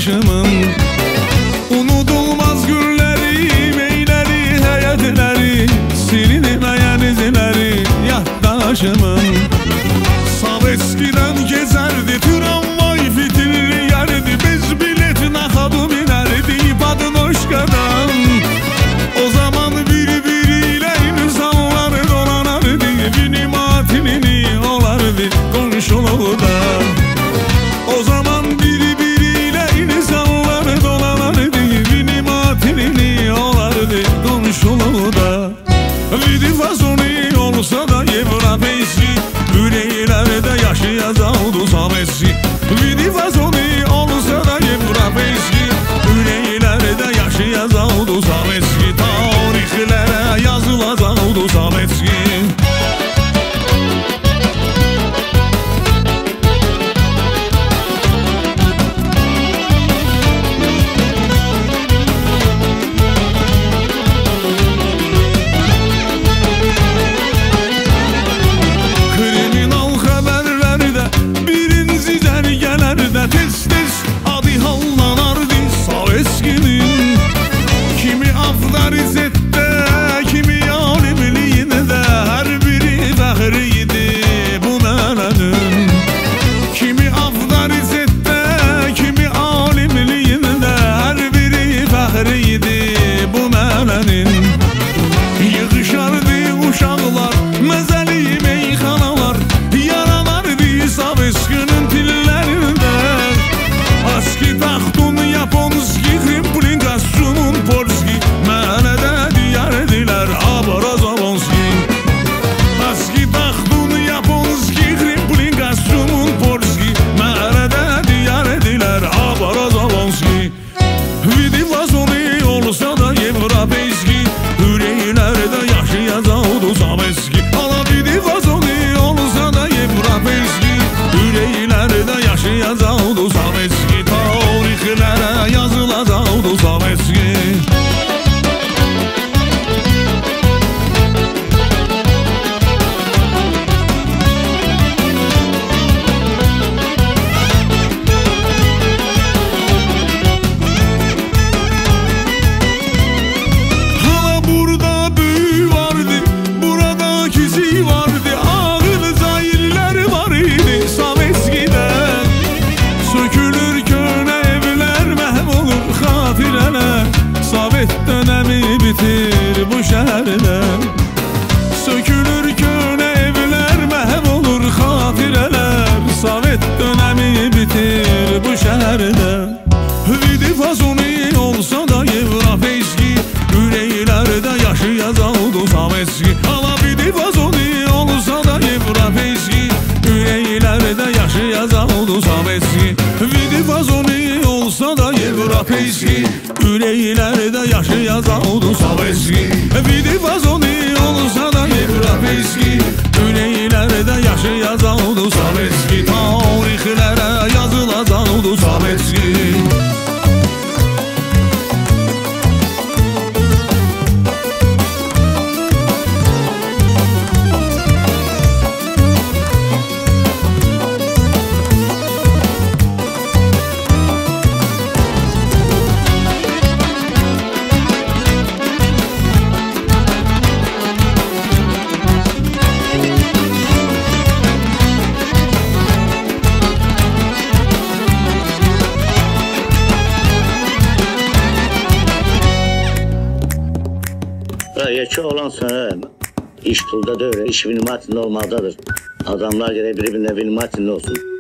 yaddaşımın. Unudulmaz günleri, meyleri, həyətləri, silinməyən izləri yaddaşımın. Sovetskidən gezərdi, tramvay fitilli yerdi, biz bilet naxadı minərdi Padnoşkadan. O zaman bir-biriyle insanlar dolanardı, vinimatinini olardı qonşuluqda. O zaman bir-biriyle insanlar dolanardı, vinimatinini olardı qonşuluqda. Vidifazoni olsa da Evropeyski, ürəklerde yaşayacaqdı Sovetski. Vidifazoni olsa da Evropeyski, ürəklerde yaşayacaqdı Sovetski. Tarixlərə yazılacaqdı Sovetski. Tez-tez adı hallanardı Sovetskinin. Kimi Afqanistan'da, kimi alimliğinde, her biri fəxriydi bu mələnin. Kimi Afqanistan'da, kimi alimliğinde, her biri fəxriydi bu mələnin. Yığışardı uşaqlar, məzəli meyxanalar, yaranardı Sovetskinin tillərində. Aski taxtun yaponski, Krimplin kostyumun polski, mənə də deyərdilər Abrazavonski. Aski taxtun yaponski, Krimplin kostyumun polski, mənə də deyərdilər Abrazavonski. Vidifazoni olsa da Evropeyski, ürəklərdə yaşayacaqdı Sovetski. Ala vidifazoni olsa da Evropeyski, ürəklərdə yaşayacaqdı Sovetski. Tarixlərə yazılacaqdı Sovetski. Hala burada büyü vardı, burada kizi vardı, ağır zahirlər var idi Sovetski'den. Sökülür köhnə evlər, məhv olur xatirələr, Sovet dönəmi bitir bu şəhərdə. Sökülür köhnə evlər, məhv olur xatirələr, Sovet dönəmi bitir bu şəhərdə. Vidifazoni olsa da Evropeyski, ürəklərdə yaşayacaqdı Sovetski. Ala vidifazoni olsa da Evropeyski, ürəklərdə yaşayacaqdı Sovetski. Vidifazoni olsa da Evropeyski, ürəklərdə yaşayacaqdı Sovetski. Vidifazoni olsa da Evropeyski, ürəklərdə yaşayacaqdı Sovetski. Tarixlərə yazılacaqdı Sovetski. Yekə olan sənə iş pulda deyil, iş vinimatinli olmaqdadır. Adamlar gerək bir-birine vinimatinli olsun.